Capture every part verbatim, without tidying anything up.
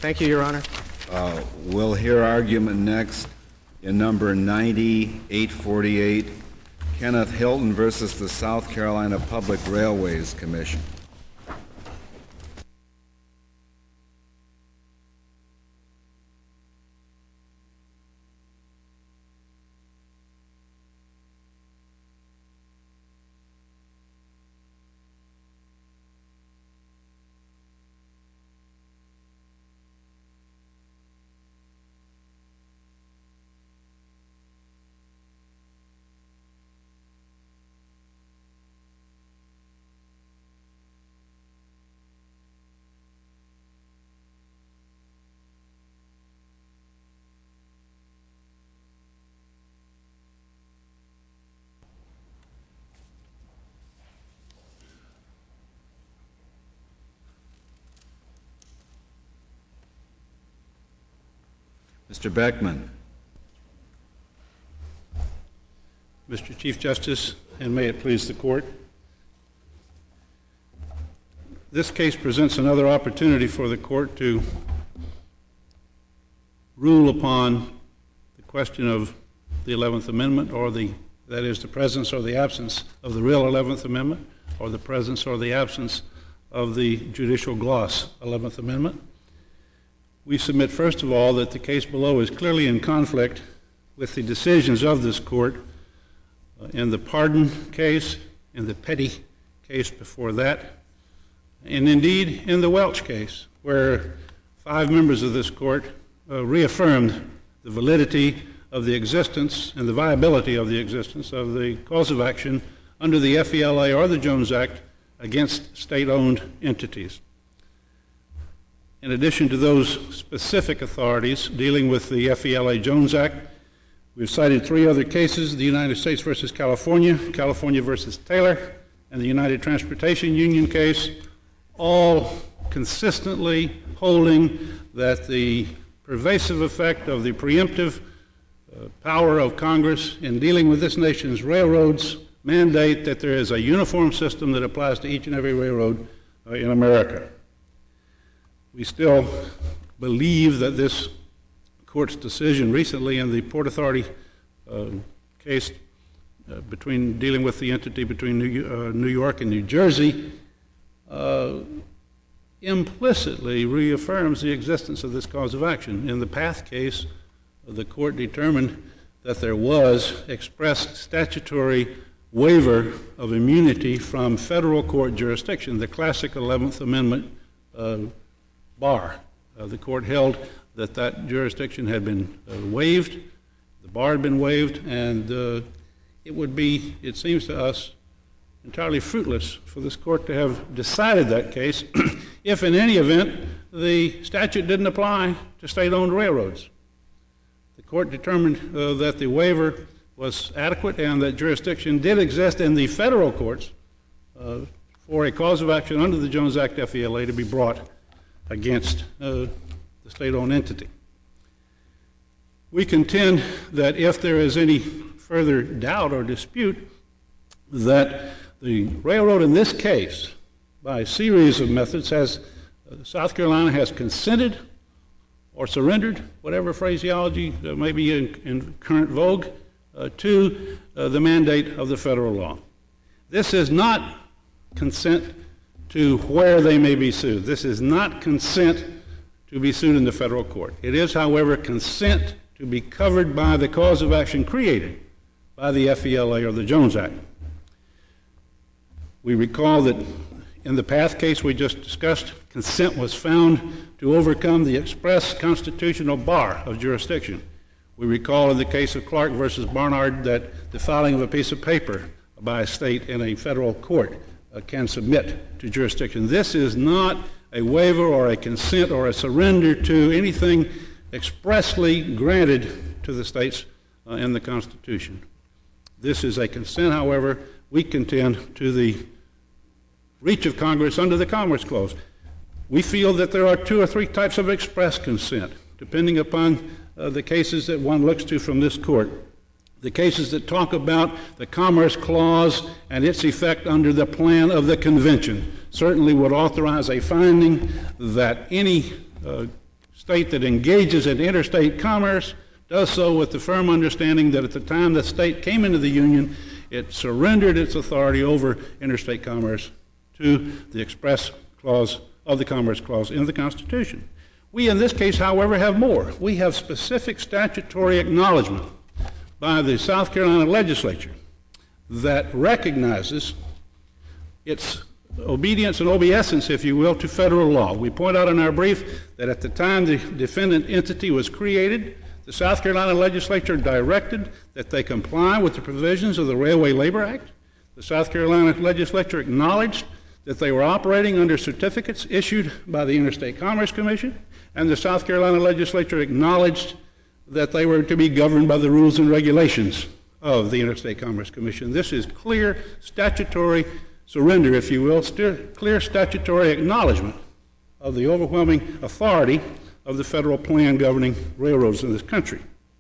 Thank you, Your Honor. Uh, we'll hear argument next in number ninety-eight forty-eight, Kenneth Hilton versus the South Carolina Public Railways Commission. Mister Beckman. Mister Chief Justice, and may it please the Court, this case presents another opportunity for the Court to rule upon the question of the eleventh Amendment, or the, that is, the presence or the absence of the real eleventh Amendment, or the presence or the absence of the judicial gloss eleventh Amendment. We submit, first of all, that the case below is clearly in conflict with the decisions of this Court uh, in the Pardon case, in the Petty case before that, and indeed in the Welch case, where five members of this Court uh, reaffirmed the validity of the existence and the viability of the existence of the cause of action under the F E L A or the Jones Act against state-owned entities. In addition to those specific authorities dealing with the F E L A Jones Act, we've cited three other cases: the United States versus California, California versus Taylor, and the United Transportation Union case, all consistently holding that the pervasive effect of the preemptive uh, power of Congress in dealing with this nation's railroads mandate that there is a uniform system that applies to each and every railroad uh, in America. We still believe that this Court's decision recently in the Port Authority uh, case uh, between dealing with the entity between New, uh, New York and New Jersey uh, implicitly reaffirms the existence of this cause of action. In the Path case, the Court determined that there was expressed statutory waiver of immunity from federal court jurisdiction, the classic eleventh Amendment uh, bar. Uh, the Court held that that jurisdiction had been uh, waived, the bar had been waived, and uh, it would be, it seems to us, entirely fruitless for this Court to have decided that case if, in any event, the statute didn't apply to state-owned railroads. The Court determined uh, that the waiver was adequate and that jurisdiction did exist in the federal courts uh, for a cause of action under the Jones Act F E L A to be brought against uh, the state-owned entity. We contend that if there is any further doubt or dispute that the railroad in this case, by a series of methods, has uh, South Carolina has consented or surrendered, whatever phraseology uh, may be in, in current vogue, uh, to uh, the mandate of the federal law. This is not consent to where they may be sued. This is not consent to be sued in the federal court. It is, however, consent to be covered by the cause of action created by the F E L A or the Jones Act. We recall that in the Path case we just discussed, consent was found to overcome the express constitutional bar of jurisdiction. We recall in the case of Clark versus Barnard that the filing of a piece of paper by a state in a federal court uh, can submit to jurisdiction. This is not a waiver or a consent or a surrender to anything expressly granted to the states uh, in the Constitution. This is a consent, however, we contend, to the reach of Congress under the Commerce Clause. We feel that there are two or three types of express consent, depending upon uh, the cases that one looks to from this court. The cases that talk about the Commerce Clause and its effect under the plan of the convention certainly would authorize a finding that any uh, state that engages in interstate commerce does so with the firm understanding that at the time the state came into the Union, it surrendered its authority over interstate commerce to the express clause of the Commerce Clause in the Constitution. We, in this case, however, have more. We have specific statutory acknowledgement by the South Carolina legislature that recognizes its obedience and obeisance, if you will, to federal law. We point out in our brief that at the time the defendant entity was created, the South Carolina legislature directed that they comply with the provisions of the Railway Labor Act. The South Carolina legislature acknowledged that they were operating under certificates issued by the Interstate Commerce Commission, and the South Carolina legislature acknowledged that they were to be governed by the rules and regulations of the Interstate Commerce Commission. This is clear statutory surrender, if you will, st- clear statutory acknowledgement of the overwhelming authority of the federal plan governing railroads in this country.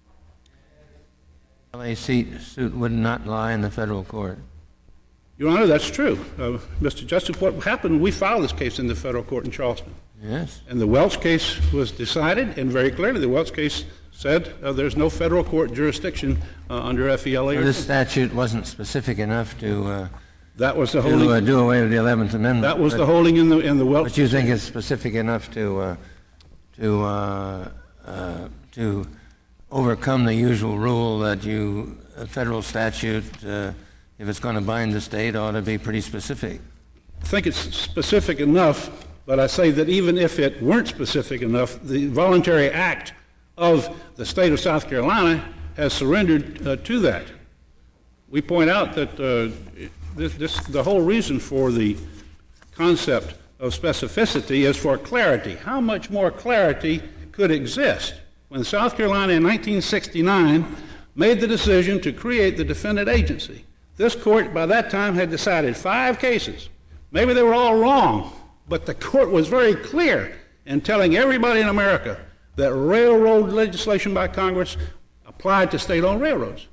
L A suit would not lie in the federal court. Your Honor, that's true. Uh, Mister Justice, what happened, we filed this case in the federal court in Charleston. Yes. And the Welch case was decided, and very clearly the Welch case said uh, there's no federal court jurisdiction uh, under F E L A. So this statute wasn't specific enough to, uh, that was the to holding, uh, do away with the eleventh Amendment. That was but, the holding in the, in the Welch But you think it's specific enough to, uh, to, uh, uh, to overcome the usual rule that you, a federal statute, uh, if it's going to bind the state, ought to be pretty specific? I think it's specific enough, but I say that even if it weren't specific enough, the voluntary act of the state of South Carolina has surrendered uh, to that. We point out that uh, this, this, the whole reason for the concept of specificity is for clarity. How much more clarity could exist when South Carolina in nineteen sixty-nine made the decision to create the defendant agency? This court by that time had decided five cases. Maybe they were all wrong, but the court was very clear in telling everybody in America that railroad legislation by Congress applied to state-owned railroads.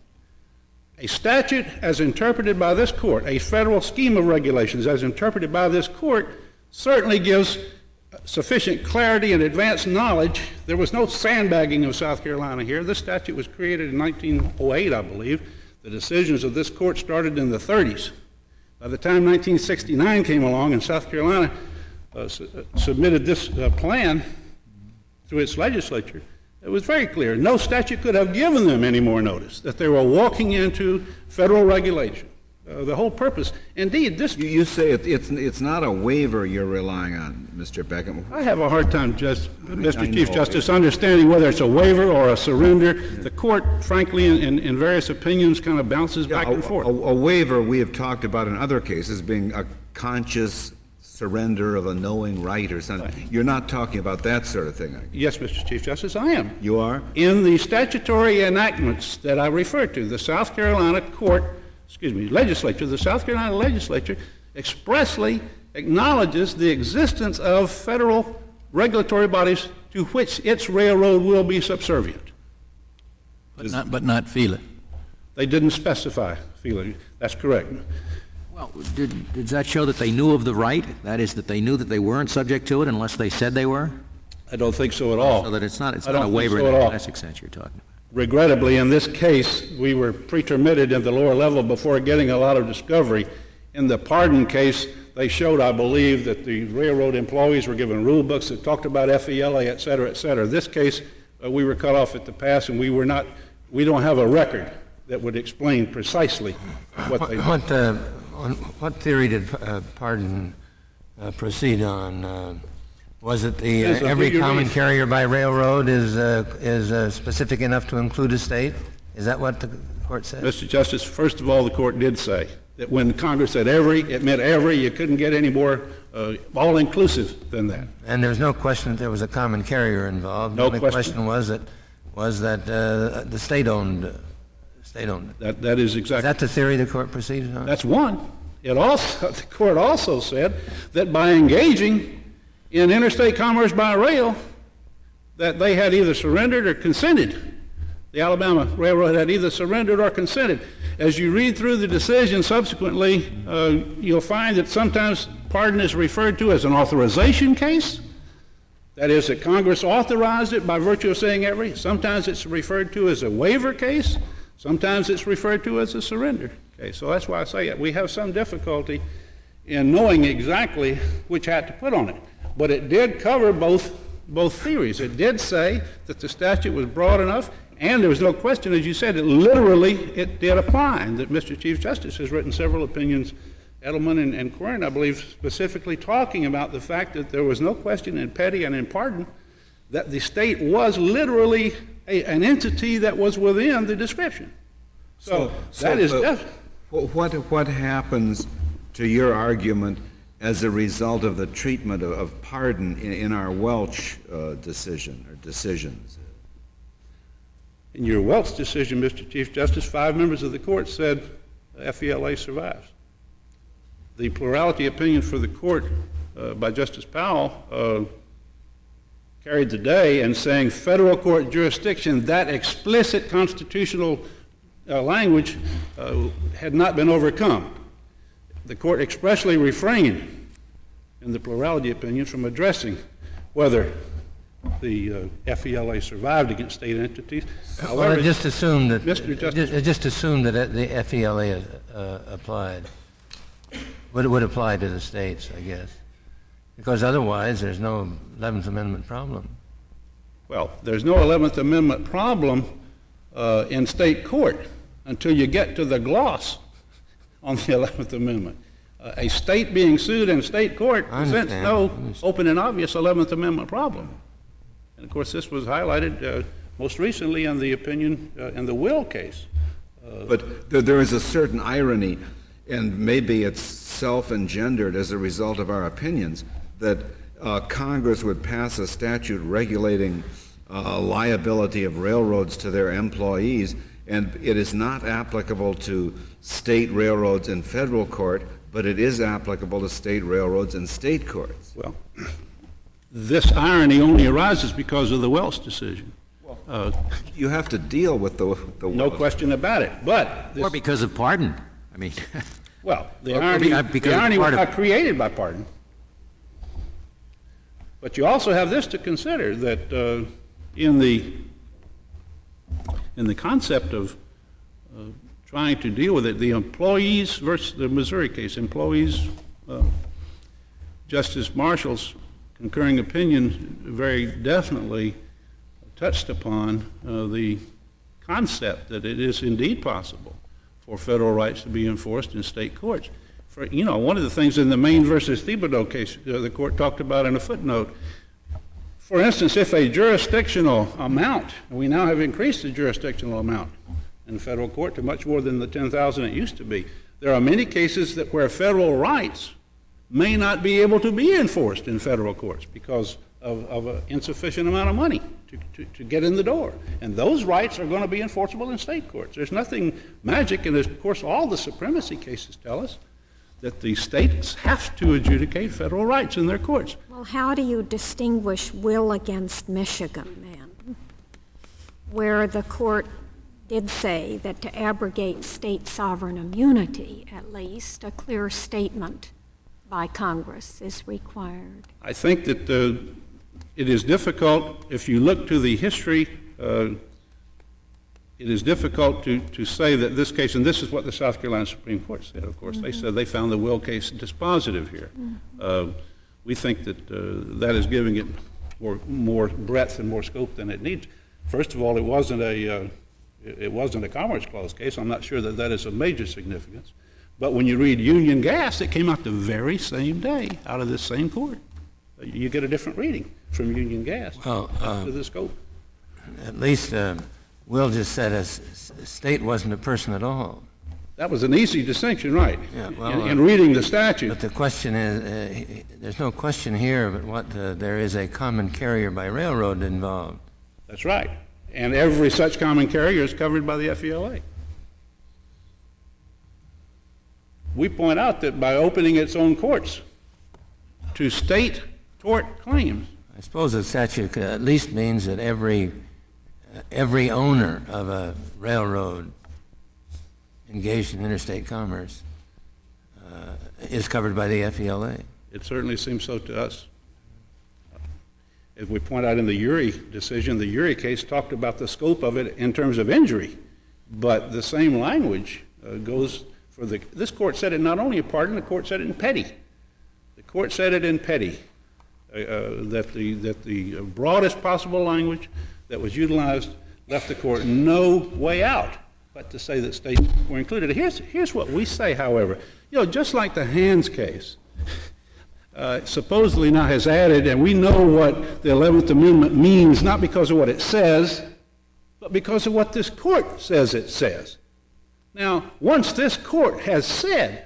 A statute as interpreted by this court, a federal scheme of regulations as interpreted by this court, certainly gives sufficient clarity and advanced knowledge. There was no sandbagging of South Carolina here. This statute was created in nineteen oh eight, I believe. The decisions of this court started in the thirties. By the time nineteen sixty-nine came along and South Carolina uh, su- uh, submitted this uh, plan to its legislature, it was very clear. No statute could have given them any more notice that they were walking into federal regulation. Uh, the whole purpose. Indeed, this... You, you say it, it's, it's not a waiver you're relying on, Mister Beckham. I have a hard time, just, Mister I Chief know. Justice, understanding whether it's a waiver or a surrender. The court, frankly, in, in, in various opinions, kind of bounces Yeah, back a, and forth. A, a waiver we have talked about in other cases being a conscious surrender of a knowing right or something. Right. You're not talking about that sort of thing, are you? Yes, Mister Chief Justice, I am. You are? In the statutory enactments that I referred to, the South Carolina court, excuse me, legislature, the South Carolina legislature expressly acknowledges the existence of federal regulatory bodies to which its railroad will be subservient. But not, but not feel it. They didn't specify feeling. That's correct. Well, did, does that show that they knew of the right? That is, that they knew that they weren't subject to it unless they said they were? I don't think so at all. So that it's not, it's I not a don't think waiver so in at the all. classic sense you're talking about. Regrettably, in this case, we were pretermitted at the lower level before getting a lot of discovery. In the pardon case, they showed, I believe, that the railroad employees were given rule books that talked about F E L A, et cetera, et cetera. This case, uh, we were cut off at the pass, and we were not, we don't have a record that would explain precisely what they did. What, uh, on what theory did uh, pardon uh, proceed on? Uh, was it the uh, Yes, I every think you're common right. carrier by railroad is uh, is uh, specific enough to include a state? Is that what the court said? Mister Justice, first of all, the court did say that when Congress said every, it meant every. You couldn't get any more uh, all-inclusive than that. And there's no question that there was a common carrier involved. No the only question. question was that was that uh, the state-owned uh, state-owned it. That that is Is exactly. that the theory the court proceeded on? That's one. It also, the court also said that by engaging in interstate commerce by rail, that they had either surrendered or consented. The Alabama Railroad had either surrendered or consented. As you read through the decision subsequently, uh, you'll find that sometimes pardon is referred to as an authorization case. That is, that Congress authorized it by virtue of saying every. Sometimes it's referred to as a waiver case. Sometimes it's referred to as a surrender case. So that's why I say it. We have some difficulty in knowing exactly which hat to put on it. But it did cover both, both theories. It did say that the statute was broad enough, and there was no question, as you said, that literally it did apply, and that Mister Chief Justice has written several opinions, Edelman and, and Quern, I believe, specifically talking about the fact that there was no question in Petty and in Pardon that the state was literally a, an entity that was within the description. So, so that is uh, def- what, what happens to your argument as a result of the treatment of, of pardon in, in our Welch uh, decision or decisions? In your Welch decision, Mister Chief Justice, five members of the court said F E L A survives. The plurality opinion for the court uh, by Justice Powell uh, carried the day in saying federal court jurisdiction, that explicit constitutional uh, language uh, had not been overcome. The court expressly refrained in the plurality opinion from addressing whether the uh, F E L A survived against state entities. Well, However, it just assumed that Mister Justice- it just assumed that the F E L A uh, applied. Would would apply to the states, I guess, because otherwise there's no eleventh Amendment problem. Well, there's no eleventh Amendment problem uh, in state court until you get to the gloss on the eleventh Amendment. Uh, a state being sued in state court I presents understand. no I understand. open and obvious eleventh Amendment problem. And of course, this was highlighted uh, most recently in the opinion uh, in the Will case. But there, there is a certain irony, and maybe it's self-engendered as a result of our opinions, that uh, Congress would pass a statute regulating uh, liability of railroads to their employees, and it is not applicable to state railroads in federal court, but it is applicable to state railroads in state courts. Well, this irony only arises because of the Welch decision. Uh, You have to deal with the, the no question about it. But this, Or because of pardon. I mean, well, the Or- or irony, be- uh, because the it's irony was part of- not created by pardon. But you also have this to consider, that uh, in the in the concept of uh, trying to deal with it, the employees versus the Missouri case, employees, uh, Justice Marshall's concurring opinion very definitely touched upon uh, the concept that it is indeed possible for federal rights to be enforced in state courts. For, you know, one of the things in the Maine versus Thibodeau case, uh, the court talked about in a footnote, for instance, if a jurisdictional amount, we now have increased the jurisdictional amount in federal court to much more than the ten thousand it used to be. There are many cases that where federal rights may not be able to be enforced in federal courts because of, of an insufficient amount of money to, to, to get in the door. And those rights are going to be enforceable in state courts. There's nothing magic, and of course all the supremacy cases tell us that the states have to adjudicate federal rights in their courts. Well, how do you distinguish Will against Michigan, then, where the court did say that to abrogate state sovereign immunity, at least, a clear statement by Congress is required? I think that uh, it is difficult, if you look to the history, uh, it is difficult to, to say that this case, and this is what the South Carolina Supreme Court said, of course. Mm-hmm. They said they found the Will case dispositive here. Mm-hmm. Uh, we think that uh, that is giving it more, more breadth and more scope than it needs. First of all, it wasn't a, uh, it wasn't a Commerce Clause case. I'm not sure that that is of major significance. But when you read Union Gas, it came out the very same day out of this same court. You get a different reading from Union Gas Well, uh, to the scope. At least uh, Will just said a s- state wasn't a person at all. That was an easy distinction, right? Yeah, well, in, in uh, reading the statute. But the question is, uh, he- there's no question here but what uh, there is a common carrier by railroad involved. That's right. And every such common carrier is covered by the F E L A. We point out that by opening its own courts to state tort claims, I suppose the statute at least means that every uh, every owner of a railroad engaged in interstate commerce uh, is covered by the F E L A. it certainly seems so to us. As we point out in the Urey decision, the Urey case talked about the scope of it in terms of injury, but the same language uh, goes for the, this court said it not only in pardon, the court said it in petty. The court said it in petty, uh, uh, that the, that the broadest possible language that was utilized left the court no way out but to say that states were included. Here's, here's what we say, however. You know, just like the Hands case, uh, supposedly now has added, and we know what the eleventh Amendment means, not because of what it says, but because of what this court says it says. Now, once this court has said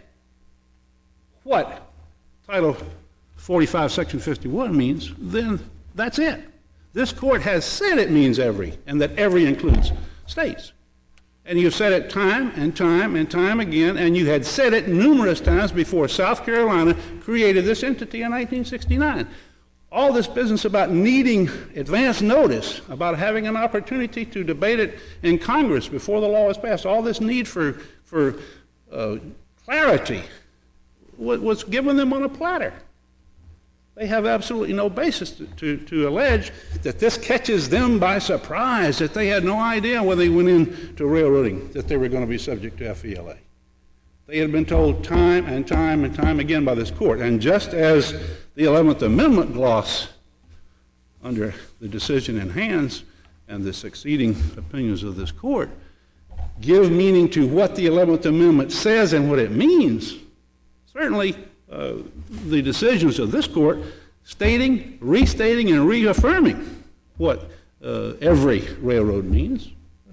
what Title forty-five, Section fifty-one means, then that's it. This court has said it means every, and that every includes states. And you've said it time and time and time again, and you had said it numerous times before South Carolina created this entity in nineteen sixty-nine. All this business about needing advance notice, about having an opportunity to debate it in Congress before the law is passed, all this need for, for uh, clarity was given them on a platter. They have absolutely no basis to, to, to allege that this catches them by surprise, that they had no idea when they went into railroading that they were going to be subject to F E L A. They had been told time and time and time again by this court. And just as the eleventh Amendment gloss under the decision in Hands and the succeeding opinions of this court give meaning to what the eleventh Amendment says and what it means, certainly uh, the decisions of this court stating, restating, and reaffirming what uh, every railroad means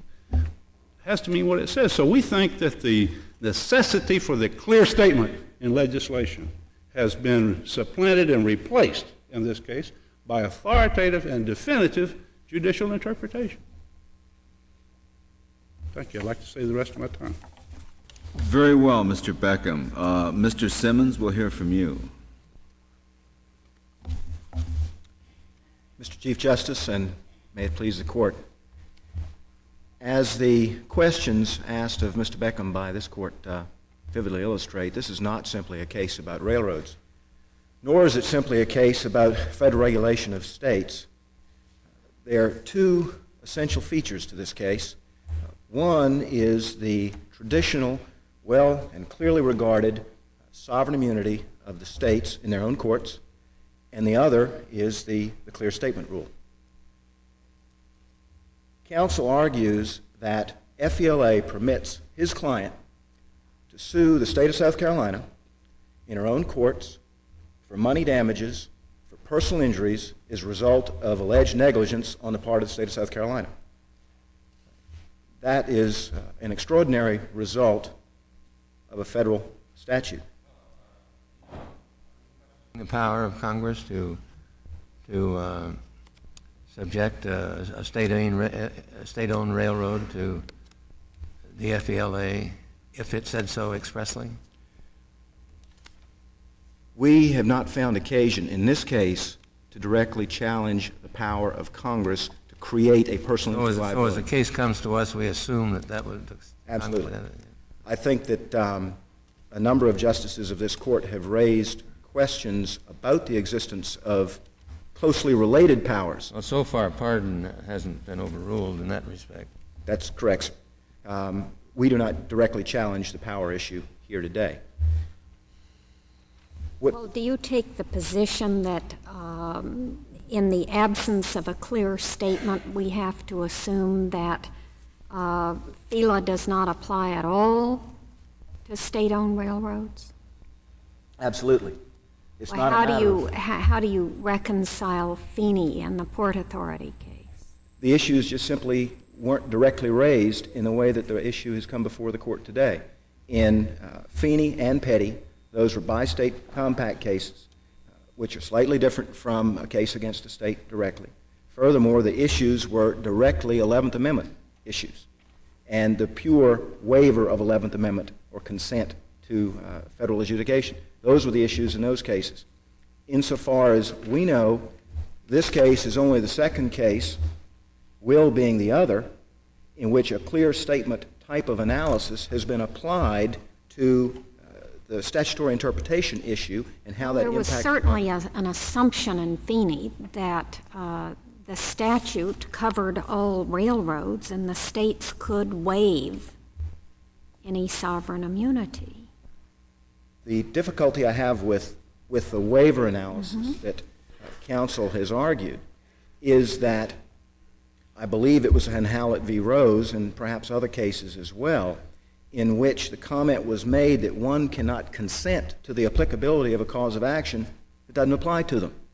has to mean what it says. So we think that the necessity for the clear statement in legislation has been supplanted and replaced, in this case, by authoritative and definitive judicial interpretation. Thank you. I'd like to save the rest of my time. Very well, Mister Beckham. Uh, Mister Simmons, we'll hear from you. Mister Chief Justice, and may it please the Court, as the questions asked of Mister Beckham by this Court uh, vividly illustrate, this is not simply a case about railroads, nor is it simply a case about federal regulation of states. There are two essential features to this case. One is the traditional, well and clearly regarded sovereign immunity of the states in their own courts, and the other is the, the clear statement rule. Counsel argues that F E L A permits his client to sue the state of South Carolina in her own courts for money damages for personal injuries as a result of alleged negligence on the part of the state of South Carolina. That is uh, an extraordinary result of a federal statute. The power of Congress to to uh, subject uh, a state-owned a state-owned railroad to the F E L A if it said so expressly? We have not found occasion in this case to directly challenge the power of Congress to create a personal So as, injury so as liability. the case comes to us, we assume that that would... Absolutely. I think that um, a number of justices of this court have raised questions about the existence of closely related powers. Well, so far, pardon hasn't been overruled in that respect. That's correct, sir. Um, we do not directly challenge the power issue here today. What, Well, do you take the position that um, in the absence of a clear statement, we have to assume that uh, F E L A does not apply at all to state-owned railroads? absolutely. It's Well, not a how do matter you of, how, how do you reconcile Feeney and the Port Authority case? the issues just simply weren't directly raised in the way that the issue has come before the court today. In uh, Feeney and Petty, those were bi-state compact cases, uh, which are slightly different from a case against a state directly. Furthermore, the issues were directly eleventh Amendment issues, and the pure waiver of eleventh Amendment or consent to uh, federal adjudication. Those were the issues in those cases. Insofar as we know, this case is only the second case, Will being the other, in which a clear statement type of analysis has been applied to uh, the statutory interpretation issue and how that There was impacts. certainly a, an assumption in Feeney that uh, the statute covered all railroads and the states could waive any sovereign immunity. The difficulty I have with, with the waiver analysis mm-hmm. that uh, counsel has argued is that I believe it was in Howlett v. Rose and perhaps other cases as well, in which the comment was made that one cannot consent to the applicability of a cause of action that doesn't apply to them.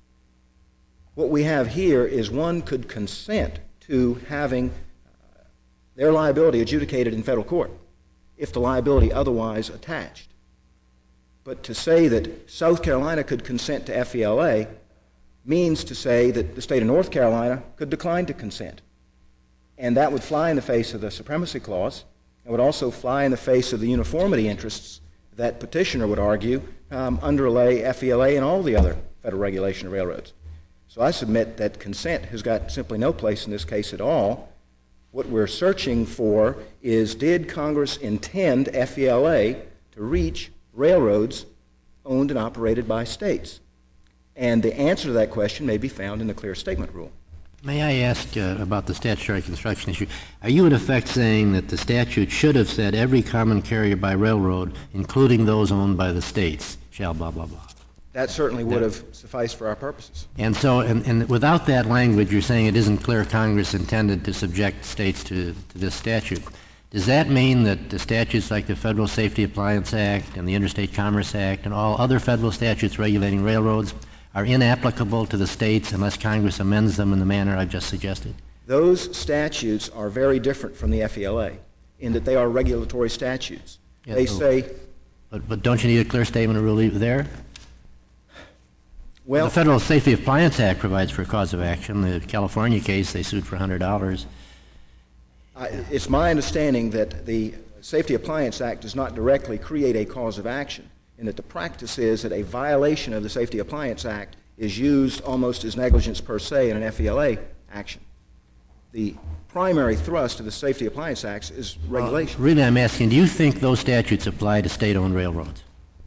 What we have here is one could consent to having uh, their liability adjudicated in federal court if the liability otherwise attached. But to say that South Carolina could consent to F E L A means to say that the state of North Carolina could decline to consent. And that would fly in the face of the Supremacy Clause. It would also fly in the face of the uniformity interests that petitioner would argue um, underlay F E L A and all the other federal regulation of railroads. So I submit that consent has got simply no place in this case at all. What we're searching for is, did Congress intend F E L A to reach railroads owned and operated by states? And the answer to that question may be found in the clear statement rule. May I ask uh, about the statutory construction issue? Are you in effect saying that the statute should have said every common carrier by railroad, including those owned by the states, shall blah, blah, blah? That certainly would have sufficed for our purposes. And so, and, and without that language, you're saying it isn't clear Congress intended to subject states to, to this statute. Does that mean that the statutes like the Federal Safety Appliance Act and the Interstate Commerce Act and all other federal statutes regulating railroads are inapplicable to the states unless Congress amends them in the manner I've just suggested? Those statutes are very different from the F E L A in that they are regulatory statutes. Yeah, they so, say... But, but don't you need a clear statement of rule there? Well, the Federal Safety Appliance Act provides for a cause of action. The California case, they sued for one hundred dollars. I, it's my understanding that the Safety Appliance Act does not directly create a cause of action, and that the practice is that a violation of the Safety Appliance Act is used almost as negligence per se in an F E L A action. The primary thrust of the Safety Appliance Act is regulation. Well, really, I'm asking, do you think those statutes apply to state-owned railroads?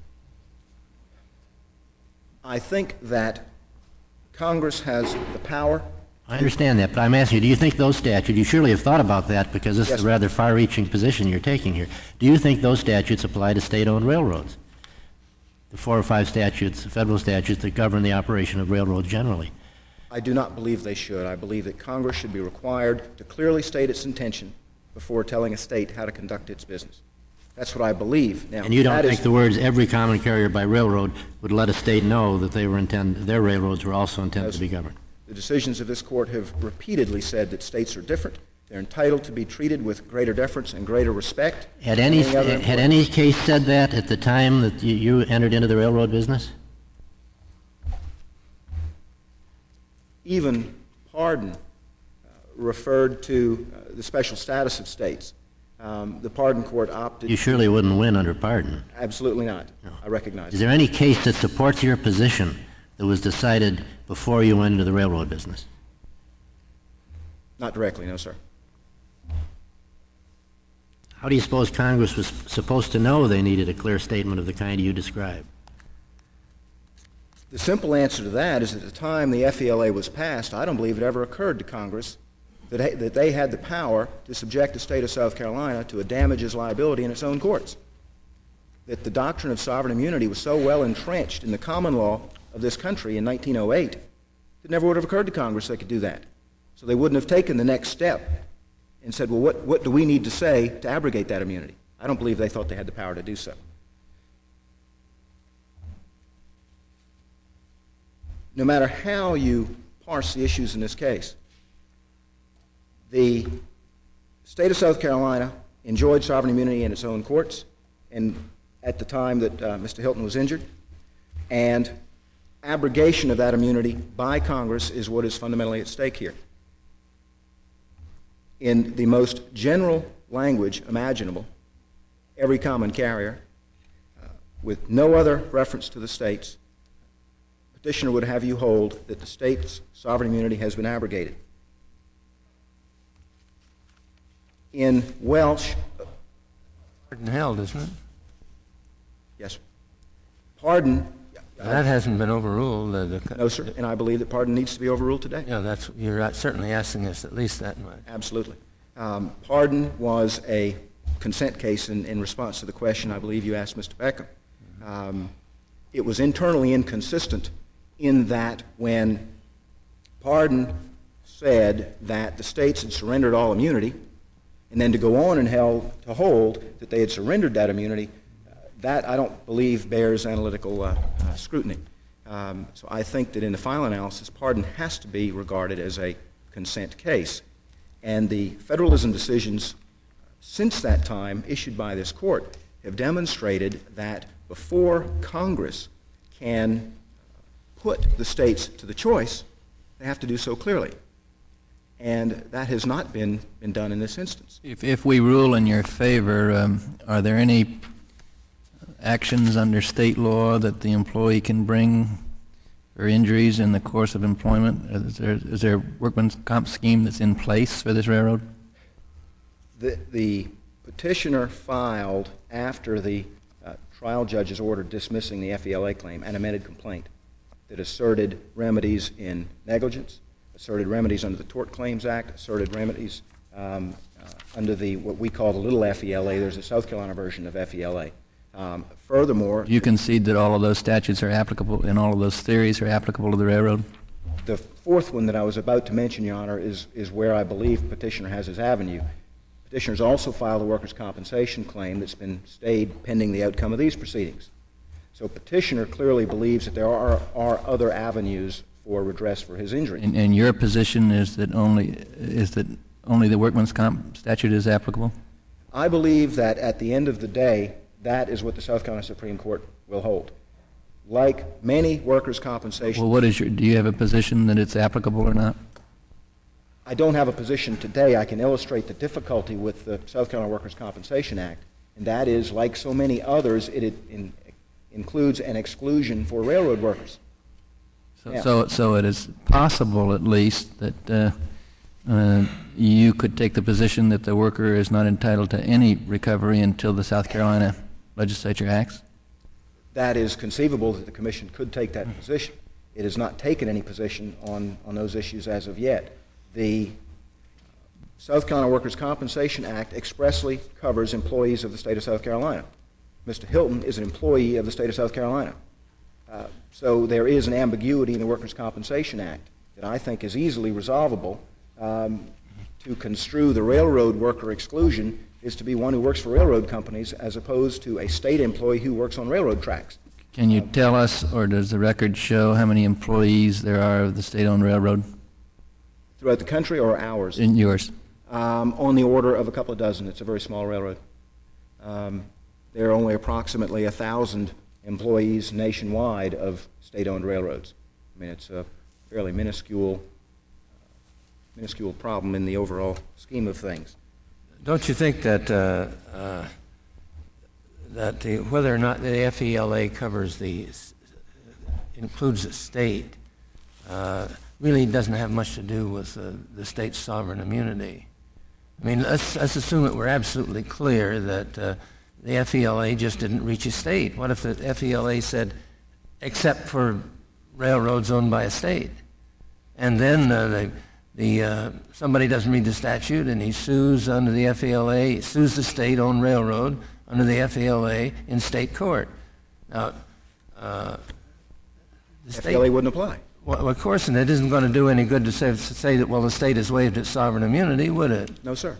I think that Congress has the power. I understand that, but I'm asking you, do you think those statutes, you surely have thought about that because this Yes. is a rather far-reaching position you're taking here. Do you think those statutes apply to state-owned railroads? The four or five statutes, federal statutes that govern the operation of railroads generally. I do not believe they should. I believe that Congress should be required to clearly state its intention before telling a state how to conduct its business. That's what I believe. Now, and you don't that think is, the words "every common carrier by railroad" would let a state know that they were intend, their railroads were also intended to be governed? The decisions of this court have repeatedly said that states are different. They're entitled to be treated with greater deference and greater respect. Had any any had any case said that at the time that you, you entered into the railroad business? Even Pardon uh, referred to uh, the special status of states. Um, the Pardon Court opted... You surely wouldn't win under Pardon. Absolutely not. No. I recognize Is there any case that supports your position that was decided before you went into the railroad business? Not directly, no, sir. How do you suppose Congress was supposed to know they needed a clear statement of the kind you described? The simple answer to that is at the time the F E L A was passed, I don't believe it ever occurred to Congress that, that they had the power to subject the state of South Carolina to a damages liability in its own courts. That the doctrine of sovereign immunity was so well entrenched in the common law of this country in nineteen oh eight, it never would have occurred to Congress they could do that. So they wouldn't have taken the next step and said, well, what, what do we need to say to abrogate that immunity? I don't believe they thought they had the power to do so. No matter how you parse the issues in this case, the state of South Carolina enjoyed sovereign immunity in its own courts and at the time that uh, Mister Hilton was injured, and abrogation of that immunity by Congress is what is fundamentally at stake here. In the most general language imaginable, every common carrier, uh, with no other reference to the states, petitioner would have you hold that the state's sovereign immunity has been abrogated. In Welsh... Pardon held, isn't it? Yes, sir. Pardon. That hasn't been overruled. Uh, the, No, sir, and I believe that pardon needs to be overruled today. Yeah, that's, you're certainly asking us at least that much. Absolutely. Um, pardon was a consent case in, in response to the question I believe you asked Mister Beckham. Um, it was internally inconsistent in that when pardon said that the states had surrendered all immunity, and then to go on and held, to hold that they had surrendered that immunity, uh, that I don't believe bears analytical uh, uh, scrutiny. Um, so I think that in the final analysis, pardon has to be regarded as a consent case. And the federalism decisions since that time issued by this court have demonstrated that before Congress can put the states to the choice, they have to do so clearly. And that has not been, been done in this instance. If, if we rule in your favor, um, are there any actions under state law that the employee can bring for injuries in the course of employment? Is there, is there a workman's comp scheme that's in place for this railroad? The, the petitioner filed, after the uh, trial judge's order dismissing the F E L A claim, an amended complaint that asserted remedies in negligence, asserted remedies under the Tort Claims Act, asserted remedies um, uh, under the what we call the little F E L A. There's a South Carolina version of F E L A. Um, furthermore, you concede that all of those statutes are applicable, and all of those theories are applicable to the railroad? The fourth one that I was about to mention, Your Honor, is, is where I believe petitioner has his avenue. Petitioner has also filed a workers' compensation claim that's been stayed pending the outcome of these proceedings. So petitioner clearly believes that there are, are other avenues for redress for his injury. And, and your position is that only is that only the workman's comp statute is applicable? I believe that at the end of the day, that is what the South Carolina Supreme Court will hold. Like many workers' compensation... Well, what is your... Do you have a position that it's applicable or not? I don't have a position today. I can illustrate the difficulty with the South Carolina Workers' Compensation Act, and that is, like so many others, it, it in, includes an exclusion for railroad workers. So, Yeah. so, so it is possible, at least, that uh, uh, you could take the position that the worker is not entitled to any recovery until the South Carolina legislature acts? That is conceivable that the Commission could take that position. It has not taken any position on, on those issues as of yet. The South Carolina Workers' Compensation Act expressly covers employees of the state of South Carolina. Mister Hilton is an employee of the state of South Carolina. Uh, so there is an ambiguity in the Workers' Compensation Act that I think is easily resolvable. Um, to construe the railroad worker exclusion is to be one who works for railroad companies as opposed to a state employee who works on railroad tracks. Can you tell us, or does the record show, how many employees there are of the state-owned railroad? Throughout the country or ours? In yours? Um, on the order of a couple of dozen. It's a very small railroad. Um, there are only approximately a thousand employees nationwide of state-owned railroads. I mean, it's a fairly minuscule, minuscule problem in the overall scheme of things. Don't you think that uh, uh, that the, whether or not the F E L A covers the includes the state uh, really doesn't have much to do with uh, the state's sovereign immunity? I mean, let's, let's assume that we're absolutely clear that uh, the F E L A just didn't reach a state. What if the F E L A said, except for railroads owned by a state? And then uh, the, the, uh, somebody doesn't read the statute and he sues under the F E L A, sues the state-owned railroad under the F E L A in state court. Now, uh, the F state... E L A wouldn't apply. Well, of course, and it isn't going to do any good to say, to say that, well, the state has waived its sovereign immunity, would it? No, sir.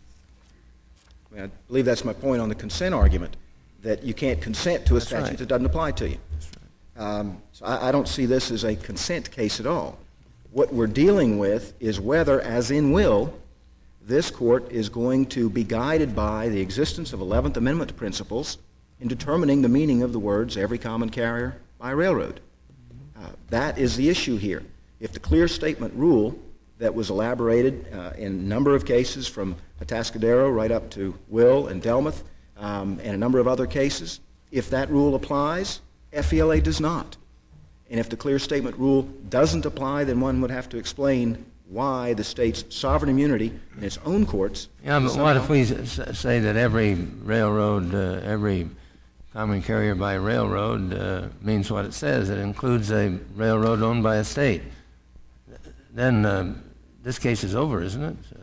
I mean, I believe that's my point on the consent argument, that you can't consent to a That's statute right. that doesn't apply to you. Um, so I, I don't see this as a consent case at all. What we're dealing with is whether, as in Will, this court is going to be guided by the existence of eleventh Amendment principles in determining the meaning of the words every common carrier by railroad. Uh, that is the issue here. If the clear statement rule that was elaborated uh, in a number of cases from Atascadero right up to Will and Delmuth um, and a number of other cases, if that rule applies, F E L A does not. And if the clear statement rule doesn't apply, then one would have to explain why the state's sovereign immunity in its own courts... Yeah, but what if we s- say that every railroad, uh, every common carrier by railroad uh, means what it says. It includes a railroad owned by a state. Then uh, this case is over, isn't it? Uh,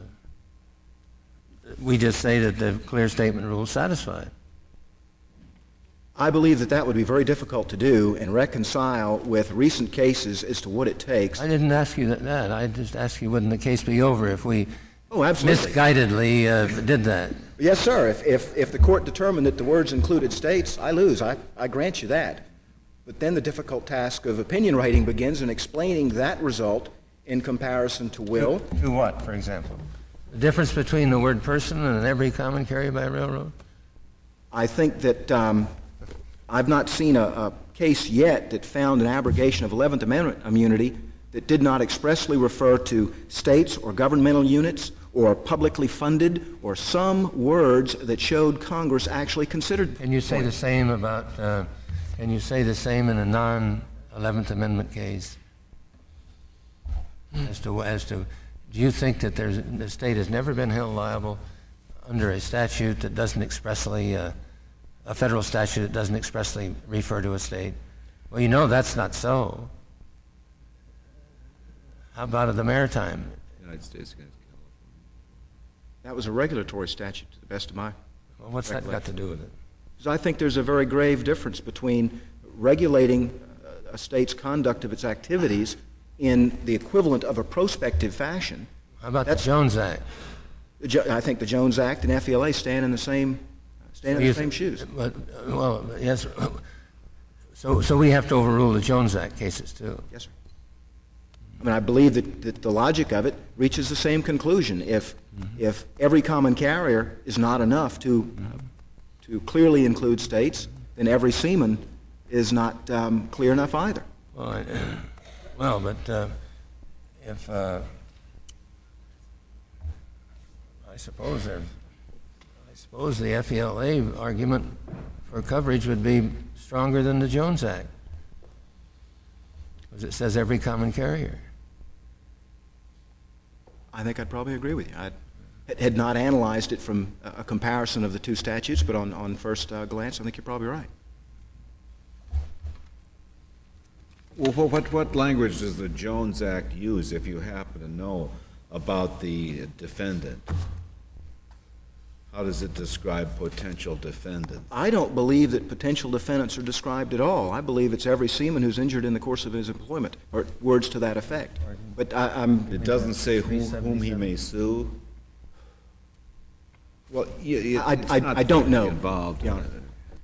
we just say that the clear statement rule is satisfied. I believe that that would be very difficult to do and reconcile with recent cases as to what it takes. I didn't ask you that. that. I just asked you, wouldn't the case be over if we Oh, absolutely. misguidedly uh, did that? Yes, sir. If, if, if the court determined that the words included states, I lose. I, I grant you that. But then the difficult task of opinion writing begins in explaining that result in comparison to will. To, to what, for example? The difference between the word person and every common carrier by railroad? I think that um, I've not seen a, a case yet that found an abrogation of eleventh Amendment immunity that did not expressly refer to states or governmental units or publicly funded or some words that showed Congress actually considered. Can you say the same about, uh, can you say the same in a non-eleventh Amendment case? As to, as to, do you think that there's, the state has never been held liable under a statute that doesn't expressly, uh, a federal statute that doesn't expressly refer to a state? Well, you know that's not so. How about the maritime? United States against California. That was a regulatory statute, to the best of my Well, what's that got to do with it? Because I think there's a very grave difference between regulating a state's conduct of its activities in the equivalent of a prospective fashion. How about That's- the Jones Act? The Jo- I think the Jones Act and F E L A stand in the same stand in You the same th- shoes. But, uh, well, yes. So, so we have to overrule the Jones Act cases too. Yes, sir. I mean, I believe that, that the logic of it reaches the same conclusion. If Mm-hmm. if every common carrier is not enough to uh, to clearly include states, then every seaman is not um, clear enough either. Well, I, well, but uh, if uh, I suppose there, I suppose the F E L A argument for coverage would be stronger than the Jones Act, because it says every common carrier. I think I'd probably agree with you. I had not analyzed it from a comparison of the two statutes, but on, on first uh, glance, I think you're probably right. Well, what, what, what language does the Jones Act use, if you happen to know, about the defendant? How does it describe potential defendants? I don't believe that potential defendants are described at all. I believe it's every seaman who's injured in the course of his employment, or words to that effect. But I, I'm It doesn't say who, whom he may sue? Well, you, you, I- it's I- not I don't really know, involved in Your it. Honor.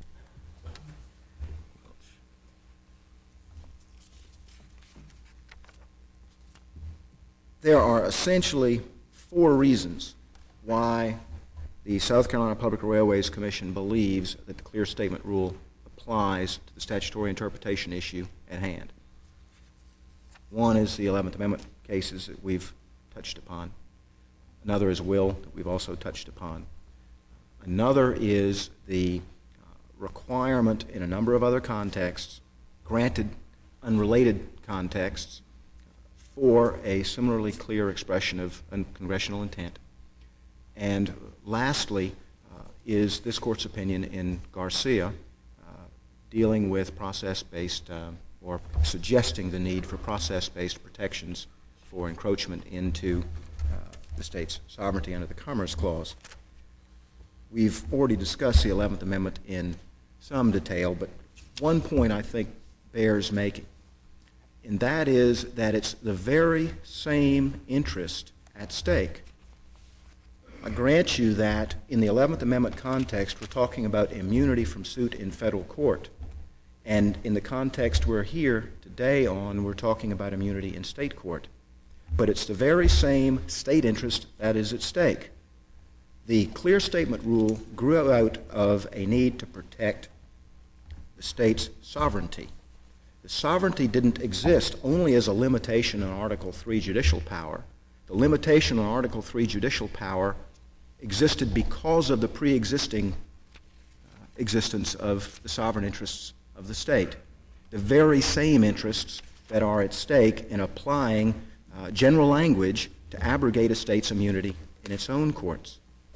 There are essentially four reasons why the South Carolina Public Railways Commission believes that the clear statement rule applies to the statutory interpretation issue at hand. One is the eleventh Amendment cases that we've touched upon. Another is will, that we've also touched upon. Another is the uh, requirement in a number of other contexts, granted unrelated contexts, for a similarly clear expression of un- congressional intent. And lastly uh, is this Court's opinion in Garcia uh, dealing with process-based uh, or suggesting the need for process-based protections for encroachment into uh, the state's sovereignty under the Commerce Clause. We've already discussed the eleventh Amendment in some detail, but one point I think bears making, and that is that it's the very same interest at stake. I grant you that in the eleventh Amendment context, we're talking about immunity from suit in federal court. And in the context we're here today on, we're talking about immunity in state court. But it's the very same state interest that is at stake. The clear statement rule grew out of a need to protect the state's sovereignty. The sovereignty didn't exist only as a limitation on Article three judicial power. The limitation on Article three judicial power existed because of the pre-existing uh, existence of the sovereign interests of the state. The very same interests that are at stake in applying uh, general language to abrogate a state's immunity in its own courts.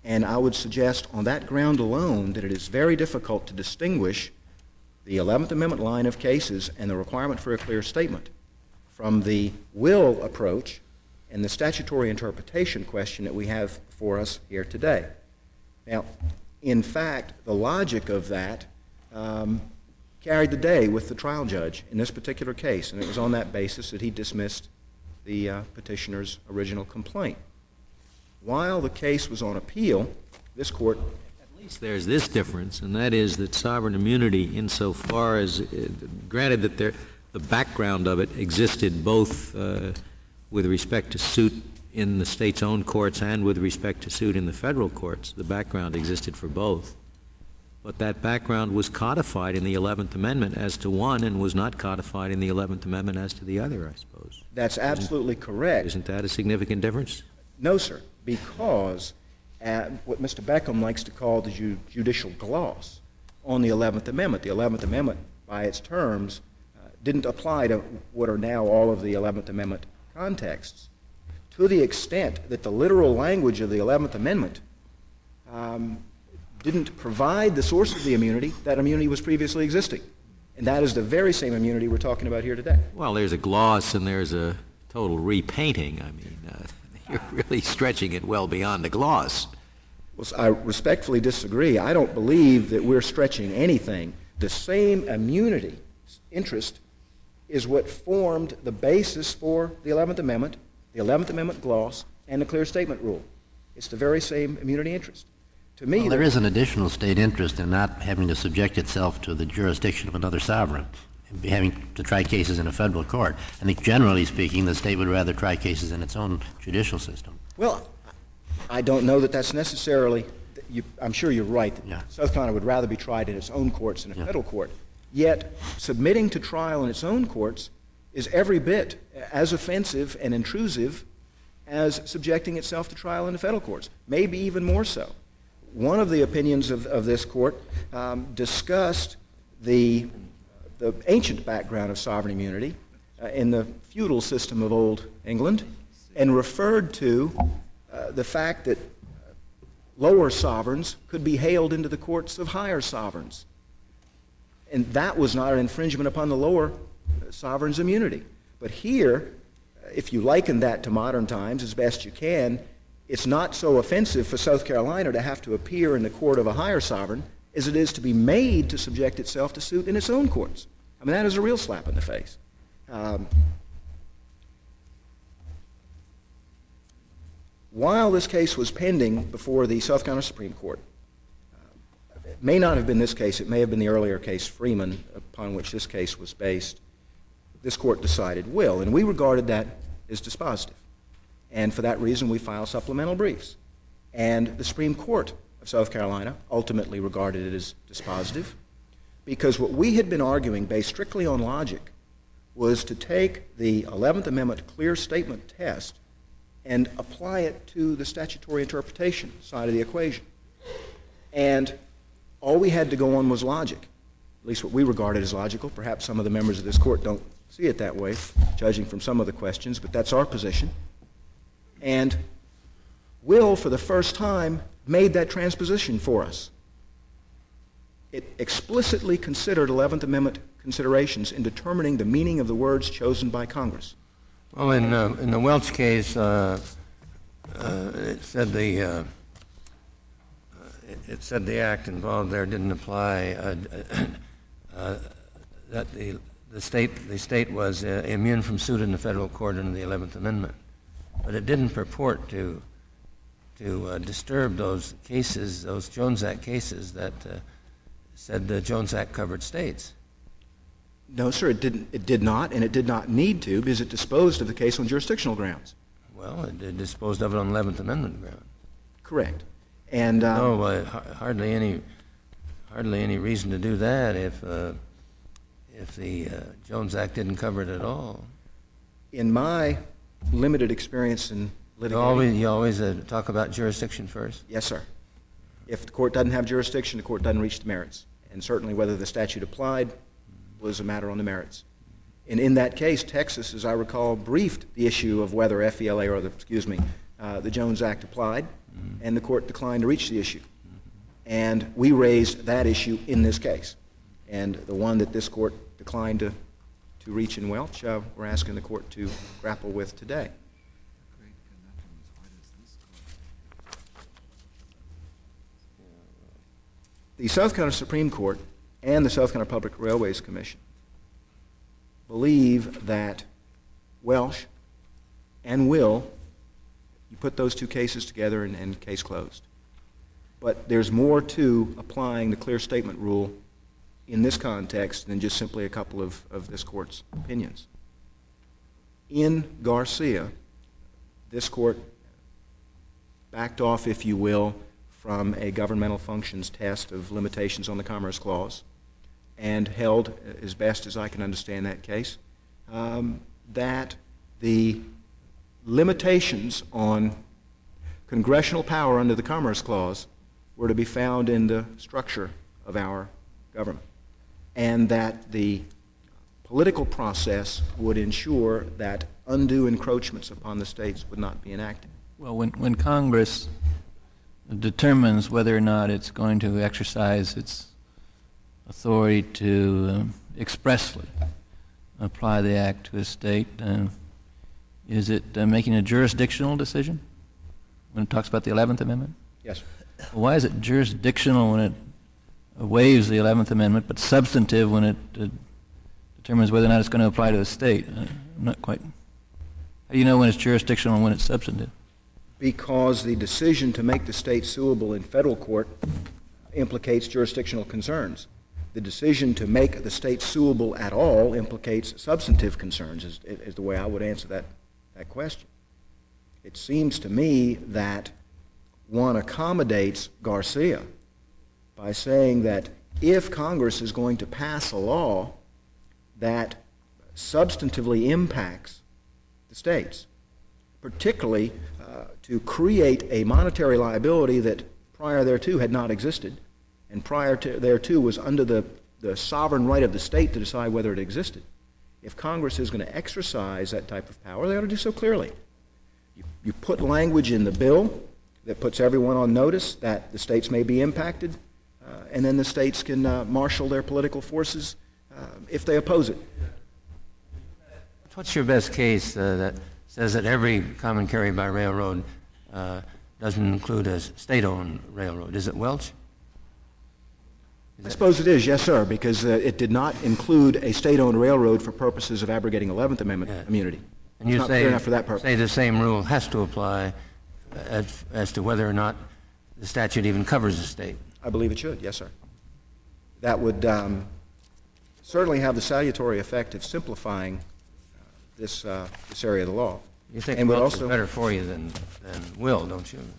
And I would suggest on that ground alone that it is very difficult to distinguish the eleventh Amendment line of cases and the requirement for a clear statement from the will approach and the statutory interpretation question that we have before us here today. Now, in fact, the logic of that um, carried the day with the trial judge in this particular case, and it was on that basis that he dismissed the uh, petitioner's original complaint. While the case was on appeal, this court... At least there's this difference, and that is that sovereign immunity, insofar as, uh, granted that there, the background of it existed both uh, with respect to suit in the state's own courts and with respect to suit in the federal courts, the background existed for both. But that background was codified in the eleventh Amendment as to one and was not codified in the eleventh Amendment as to the other, I suppose. That's absolutely isn't, correct. Isn't that a significant difference? No, sir, because uh, what Mister Beckham likes to call the ju- judicial gloss on the eleventh Amendment. The eleventh Amendment, by its terms, uh, didn't apply to what are now all of the eleventh Amendment contexts. To the extent that the literal language of the eleventh Amendment um, didn't provide the source of the immunity, that immunity was previously existing. And that is the very same immunity we're talking about here today. Well, there's a gloss and there's a total repainting. I mean, uh, you're really stretching it well beyond the gloss. Well, I respectfully disagree. I don't believe that we're stretching anything. The same immunity interest is what formed the basis for the eleventh Amendment, the eleventh Amendment gloss, and the clear statement rule. It's the very same immunity interest. To me, well, there is an additional state interest in not having to subject itself to the jurisdiction of another sovereign, and having to try cases in a federal court. I think generally speaking, the state would rather try cases in its own judicial system. Well, I don't know that that's necessarily, you, I'm sure you're right, that yeah. South Carolina would rather be tried in its own courts than a yeah. federal court. Yet, submitting to trial in its own courts is every bit as offensive and intrusive as subjecting itself to trial in the federal courts, maybe even more so. One of the opinions of, of this court um, discussed the, the ancient background of sovereign immunity uh, in the feudal system of Old England and referred to uh, the fact that lower sovereigns could be hailed into the courts of higher sovereigns. And that was not an infringement upon the lower sovereign's immunity. But here, if you liken that to modern times as best you can, it's not so offensive for South Carolina to have to appear in the court of a higher sovereign as it is to be made to subject itself to suit in its own courts. I mean, that is a real slap in the face. Um, while this case was pending before the South Carolina Supreme Court, uh, it may not have been this case, it may have been the earlier case, Freeman, upon which this case was based, this court decided will, and we regarded that as dispositive. And for that reason, we filed supplemental briefs. And the Supreme Court of South Carolina ultimately regarded it as dispositive because what we had been arguing, based strictly on logic, was to take the eleventh Amendment clear statement test and apply it to the statutory interpretation side of the equation. And all we had to go on was logic, at least what we regarded as logical. Perhaps some of the members of this court don't see it that way, judging from some of the questions, but that's our position. And Will, for the first time, made that transposition for us. It explicitly considered eleventh Amendment considerations in determining the meaning of the words chosen by Congress. Well, in, uh, in the Welch case, uh, uh, it said the uh, it, it said the act involved there didn't apply. Uh, uh, that the the state the state was uh, immune from suit in the federal court under the eleventh Amendment. But it didn't purport to to uh, disturb those cases, those Jones Act cases that uh, said the Jones Act covered states. No, sir, it didn't. It did not, and it did not need to, because it disposed of the case on jurisdictional grounds. Well, it, it disposed of it on eleventh Amendment grounds. Correct. And um, no, uh, hardly any, hardly any reason to do that if uh, if the uh, Jones Act didn't cover it at all. In my limited experience in litigating. You always, you always uh, talk about jurisdiction first? Yes, sir. If the court doesn't have jurisdiction, the court doesn't reach the merits. And certainly whether the statute applied was a matter on the merits. And in that case, Texas, as I recall, briefed the issue of whether F E L A or the, excuse me, uh, the Jones Act applied, mm-hmm. and the court declined to reach the issue. And we raised that issue in this case. And the one that this court declined to, to reach in Welch, uh, we're asking the court to grapple with today. The South Carolina Supreme Court and the South Carolina Public Railways Commission believe that Welch and Will, you put those two cases together and, and case closed. But there's more to applying the clear statement rule in this context than just simply a couple of, of this court's opinions. In Garcia, this court backed off, if you will, from a governmental functions test of limitations on the Commerce Clause and held, as best as I can understand that case, um, that the limitations on congressional power under the Commerce Clause were to be found in the structure of our government, and that the political process would ensure that undue encroachments upon the states would not be enacted. Well, when, when Congress determines whether or not it's going to exercise its authority to um, expressly apply the act to a state, uh, is it uh, making a jurisdictional decision when it talks about the eleventh Amendment? Yes. Well, why is it jurisdictional when it waives the eleventh Amendment, but substantive when it uh, determines whether or not it's going to apply to the state? Uh, I'm not quite... How do you know when it's jurisdictional and when it's substantive? Because the decision to make the state suable in federal court implicates jurisdictional concerns. The decision to make the state suable at all implicates substantive concerns, is, is the way I would answer that, that question. It seems to me that one accommodates Garcia by saying that if Congress is going to pass a law that substantively impacts the states, particularly uh, to create a monetary liability that prior thereto had not existed, and prior to thereto was under the, the sovereign right of the state to decide whether it existed. If Congress is going to exercise that type of power, they ought to do so clearly. You, you put language in the bill that puts everyone on notice that the states may be impacted, uh, and then the states can uh, marshal their political forces uh, if they oppose it. What's your best case uh, that says that every common carry by railroad uh, doesn't include a state-owned railroad? Is it Welch? Is I suppose it is, yes, sir, because uh, it did not include a state-owned railroad for purposes of abrogating eleventh Amendment yeah. immunity. And it's you not say, clear enough for that purpose. say the same rule has to apply as, as to whether or not the statute even covers the state? I believe it should, yes, sir. That would um, certainly have the salutary effect of simplifying uh, this, uh, this area of the law. You think and would Welch also, is better for you than, than Will, don't you?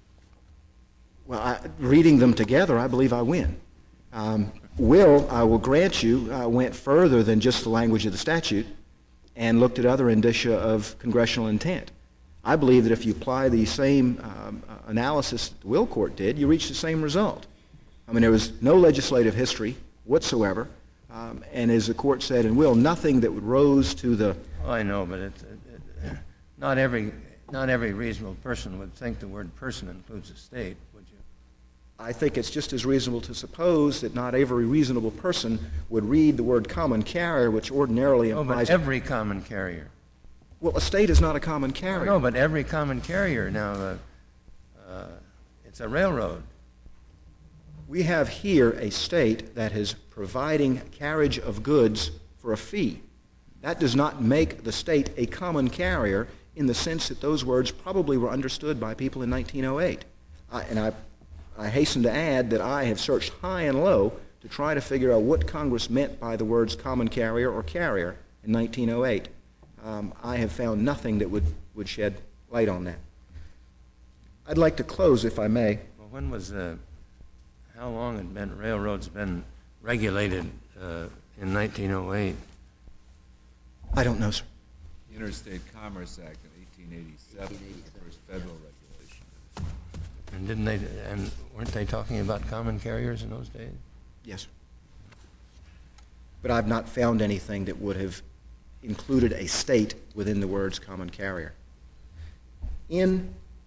Well, I, reading them together, I believe I win. Um, Will, I will grant you, uh, went further than just the language of the statute and looked at other indicia of congressional intent. I believe that if you apply the same um, analysis that the Will Court did, you reach the same result. I mean, there was no legislative history whatsoever, um, and as the Court said in Will, nothing that rose to the... Oh, I know, but it's, it, it, not every not every reasonable person would think the word person includes a state, would you? I think it's just as reasonable to suppose that not every reasonable person would read the word common carrier, which ordinarily Oh, implies... but every common carrier. Well, a state is not a common carrier. No, but every common carrier now, uh, uh, it's a railroad. We have here a state that is providing carriage of goods for a fee. That does not make the state a common carrier in the sense that those words probably were understood by people in nineteen oh eight. I, and I, I hasten to add that I have searched high and low to try to figure out what Congress meant by the words common carrier or carrier in nineteen oh eight. Um, I have found nothing that would, would shed light on that. I'd like to close, if I may. Well, when was, uh, how long had been, railroads been regulated uh, in nineteen oh eight? I don't know, sir. The Interstate Commerce Act of eighteen eighty-seven was the first federal regulation. And didn't they, and weren't they talking about common carriers in those days? Yes, sir. But I've not found anything that would have included a state within the words common carrier. In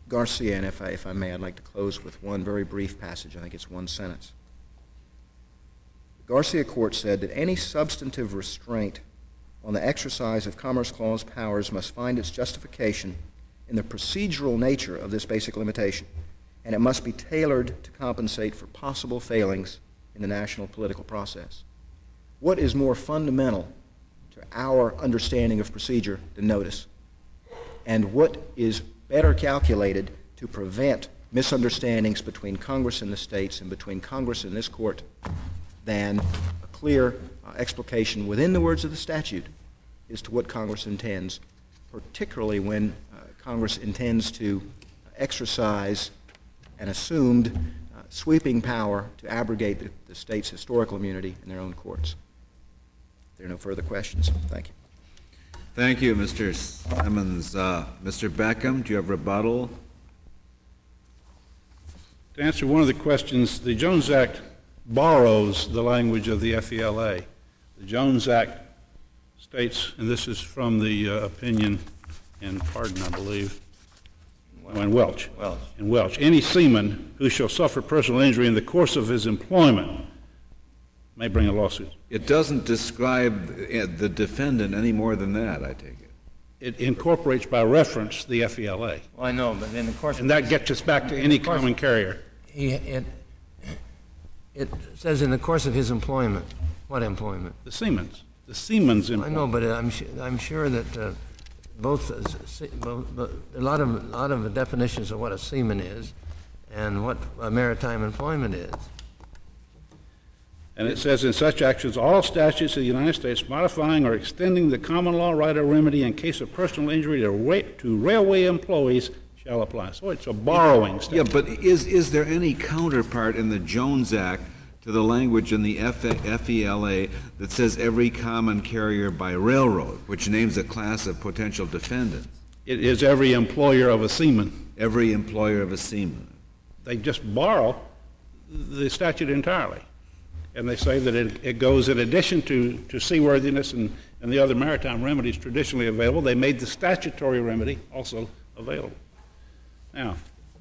Garcia, and if I, if I may, I'd like to close with one very brief passage. I think it's one sentence. The Garcia court said that any substantive restraint on the exercise of Commerce Clause powers must find its justification in the procedural nature of this basic limitation, and it must be tailored to compensate for possible failings in the national political process. What is more fundamental to our understanding of procedure than notice? And what is better calculated to prevent misunderstandings between Congress and the states and between Congress and this court than a clear uh, explication within the words of the statute as to what Congress intends, particularly when uh, Congress intends to exercise an assumed uh, sweeping power to abrogate the, the state's historical immunity in their own courts. If there are no further questions, thank you. Thank you, Mister Simmons. Uh, Mister Beckham, do you have rebuttal? To answer one of the questions, the Jones Act borrows the language of the F E L A. The Jones Act states, and this is from the uh, opinion in Pardon, I believe, well, in Welch. Welch. In Welch, any seaman who shall suffer personal injury in the course of his employment may bring a lawsuit. It doesn't describe the defendant any more than that, I take it. It incorporates by reference the F E L A. Well, I know, but in the course And that gets us back to any common carrier. He, it, it says in the course of his employment. What employment? The seaman's. The seaman's employment. I know, but I'm, su- I'm sure that uh, both, uh, se- both, both, a lot of, a lot of definitions of what a seaman is and what a maritime employment is. And it says, in such actions, all statutes of the United States modifying or extending the common law right of remedy in case of personal injury to, ra- to railway employees shall apply. So it's a borrowing statute. Yeah, but is, is there any counterpart in the Jones Act to the language in the F E L A that says every common carrier by railroad, which names a class of potential defendants? It is every employer of a seaman. Every employer of a seaman. They just borrow the statute entirely. And they say that it, it goes in addition to, to seaworthiness and, and the other maritime remedies traditionally available. They made the statutory remedy also available. Now,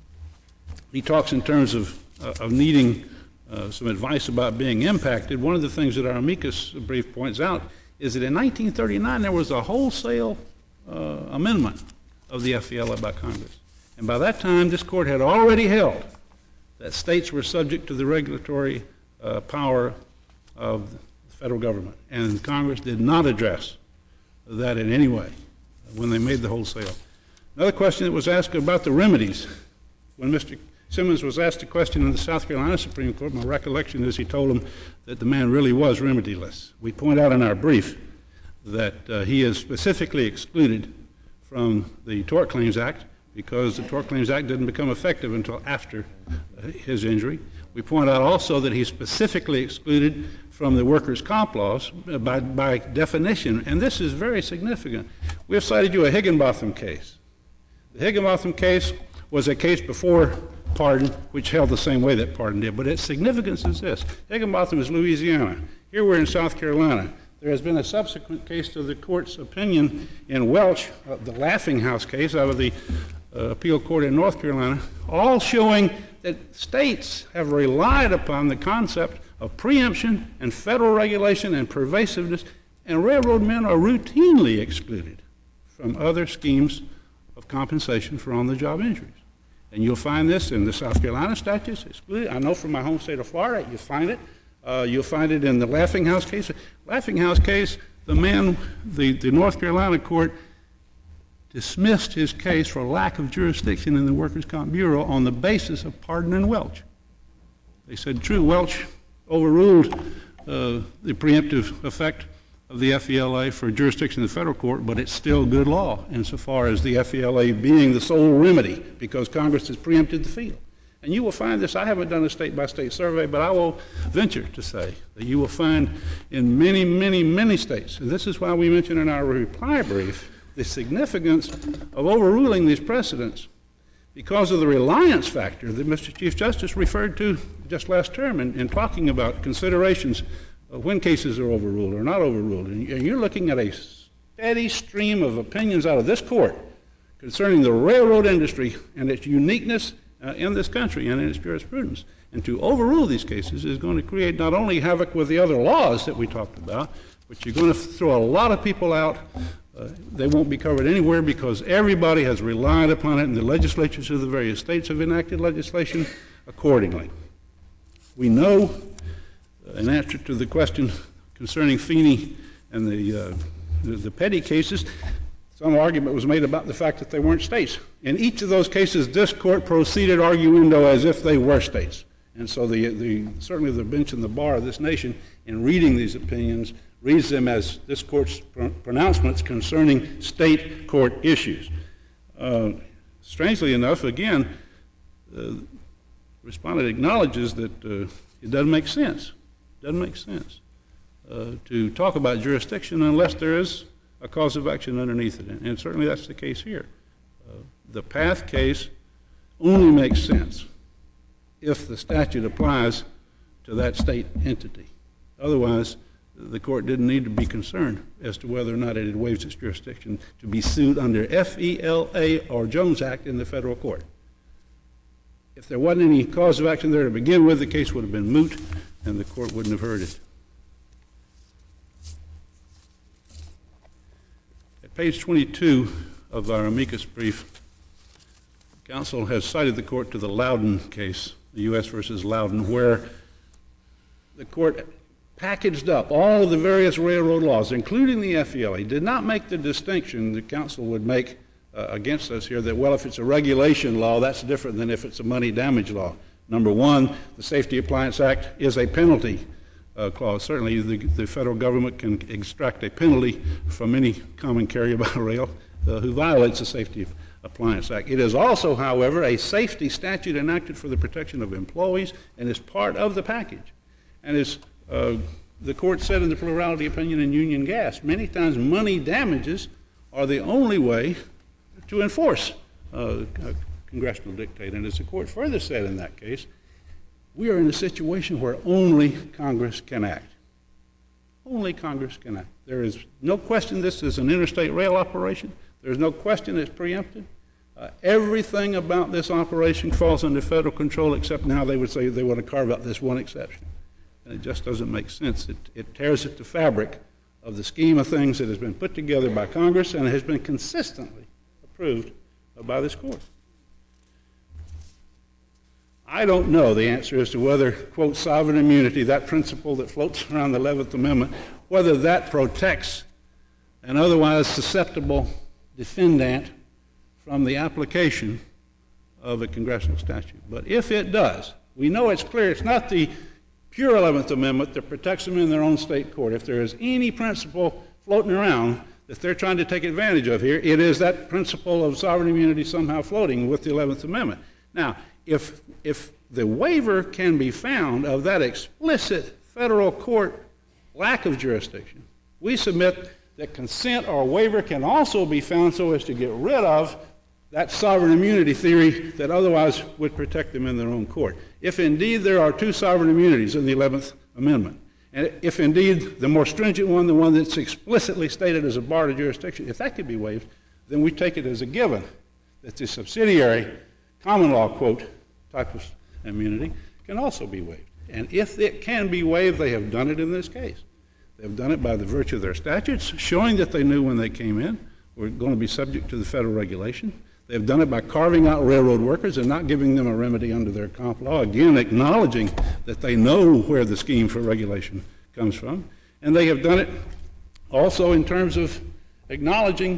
he talks in terms of, uh, of needing uh, some advice about being impacted. One of the things that our amicus brief points out is that in nineteen thirty-nine there was a wholesale uh, amendment of the F E L A by Congress. And by that time, this court had already held that states were subject to the regulatory Uh, power of the federal government, and Congress did not address that in any way when they made the wholesale. Another question that was asked about the remedies. When Mister Simmons was asked a question in the South Carolina Supreme Court, my recollection is he told him that the man really was remediless. We point out in our brief that uh, he is specifically excluded from the Tort Claims Act because the Tort Claims Act didn't become effective until after uh, his injury. We point out also that he's specifically excluded from the workers' comp laws by, by definition, and this is very significant. We have cited you a Higginbotham case. The Higginbotham case was a case before Pardon, which held the same way that Pardon did, but its significance is this. Higginbotham is Louisiana. Here we're in South Carolina. There has been a subsequent case to the court's opinion in Welch, uh, the Laughing House case out of the uh, appeal court in North Carolina, all showing that states have relied upon the concept of preemption and federal regulation and pervasiveness, and railroad men are routinely excluded from other schemes of compensation for on-the-job injuries. And you'll find this in the South Carolina statutes, excluded. I know from my home state of Florida, you find it. Uh, you'll find it in the Laughing House case. Laughing House case, the man, the, the North Carolina court dismissed his case for lack of jurisdiction in the Workers' Comp Bureau on the basis of Pardon and Welch. They said, true, Welch overruled uh, the preemptive effect of the F E L A for jurisdiction in the federal court, but it's still good law insofar as the F E L A being the sole remedy because Congress has preempted the field. And you will find this, I haven't done a state-by-state survey, but I will venture to say that you will find in many, many, many states, and this is why we mentioned in our reply brief, the significance of overruling these precedents because of the reliance factor that Mister Chief Justice referred to just last term in, in talking about considerations of when cases are overruled or not overruled. And you're looking at a steady stream of opinions out of this court concerning the railroad industry and its uniqueness uh, in this country and in its jurisprudence. And to overrule these cases is going to create not only havoc with the other laws that we talked about, but you're going to throw a lot of people out. Uh, they won't be covered anywhere because everybody has relied upon it, and the legislatures of the various states have enacted legislation accordingly. We know, uh, in answer to the question concerning Feeney and the, uh, the, the petty cases, some argument was made about the fact that they weren't states. In each of those cases, this court proceeded arguendo as if they were states. And so the, the, certainly the bench and the bar of this nation, in reading these opinions, reads them as this court's pr- pronouncements concerning state court issues. Uh, strangely enough, again, the respondent acknowledges that uh, it doesn't make sense. It doesn't make sense uh, to talk about jurisdiction unless there is a cause of action underneath it. And certainly that's the case here. Uh, the Path case only makes sense if the statute applies to that state entity. Otherwise, the court didn't need to be concerned as to whether or not it had waived its jurisdiction to be sued under F E L A or Jones Act in the federal court. If there wasn't any cause of action there to begin with, the case would have been moot and the court wouldn't have heard it. At page twenty-two of our amicus brief, counsel has cited the court to the Loudon case, the U S versus Loudon, where the court packaged up all of the various railroad laws, including the F E L A, did not make the distinction the counsel would make uh, against us here that, well, if it's a regulation law, that's different than if it's a money damage law. Number one, the Safety Appliance Act is a penalty uh, clause. Certainly the, the federal government can extract a penalty from any common carrier by rail uh, who violates the Safety Appliance Act. It is also, however, a safety statute enacted for the protection of employees and is part of the package. And is Uh, the court said in the plurality opinion in Union Gas, many times money damages are the only way to enforce uh, a congressional dictate. And as the court further said in that case, we are in a situation where only Congress can act. Only Congress can act. There is no question this is an interstate rail operation. There's no question it's preempted. Uh, everything about this operation falls under federal control, except now they would say they want to carve out this one exception. And it just doesn't make sense. It, it tears at the fabric of the scheme of things that has been put together by Congress and has been consistently approved by this court. I don't know the answer as to whether, quote, sovereign immunity, that principle that floats around the eleventh Amendment, whether that protects an otherwise susceptible defendant from the application of a congressional statute. But if it does, we know it's clear it's not the pure eleventh Amendment that protects them in their own state court. If there is any principle floating around that they're trying to take advantage of here, it is that principle of sovereign immunity somehow floating with the eleventh Amendment. Now, if, if the waiver can be found of that explicit federal court lack of jurisdiction, we submit that consent or waiver can also be found so as to get rid of that sovereign immunity theory that otherwise would protect them in their own court. If indeed there are two sovereign immunities in the eleventh Amendment, and if indeed the more stringent one, the one that's explicitly stated as a bar to jurisdiction, if that could be waived, then we take it as a given that the subsidiary common law, quote, type of immunity can also be waived. And if it can be waived, they have done it in this case. They've done it by the virtue of their statutes, showing that they knew when they came in we're going to be subject to the federal regulation. They've done it by carving out railroad workers and not giving them a remedy under their comp law, again acknowledging that they know where the scheme for regulation comes from. And they have done it also in terms of acknowledging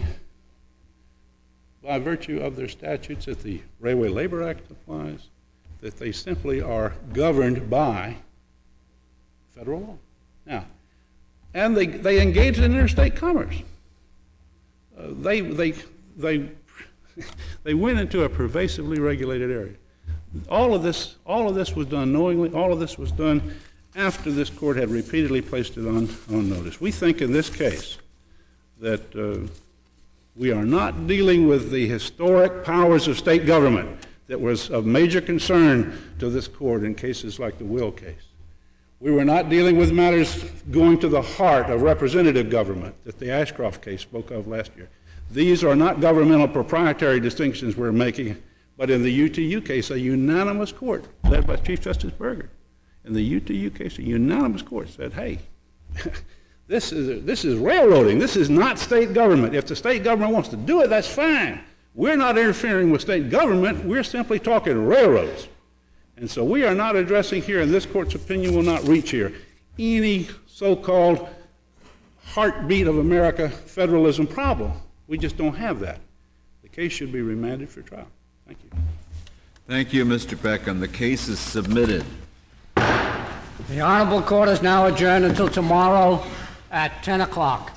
by virtue of their statutes that the Railway Labor Act applies, that they simply are governed by federal law. Now, and they, they engage in interstate commerce. Uh, they, they, they They went into a pervasively regulated area. All of this, all of this was done knowingly. All of this was done after this court had repeatedly placed it on, on notice. We think in this case that uh, we are not dealing with the historic powers of state government that was of major concern to this court in cases like the Will case. We were not dealing with matters going to the heart of representative government that the Ashcroft case spoke of last year. These are not governmental proprietary distinctions we're making, but in the U T U case, a unanimous court, led by Chief Justice Berger, in the U T U case, a unanimous court said, hey, this is, this is railroading. This is not state government. If the state government wants to do it, that's fine. We're not interfering with state government. We're simply talking railroads. And so we are not addressing here, and this court's opinion will not reach here, any so-called heartbeat of America federalism problem. We just don't have that. The case should be remanded for trial. Thank you. Thank you, Mister Peckham. The case is submitted. The Honorable Court is now adjourned until tomorrow at ten o'clock.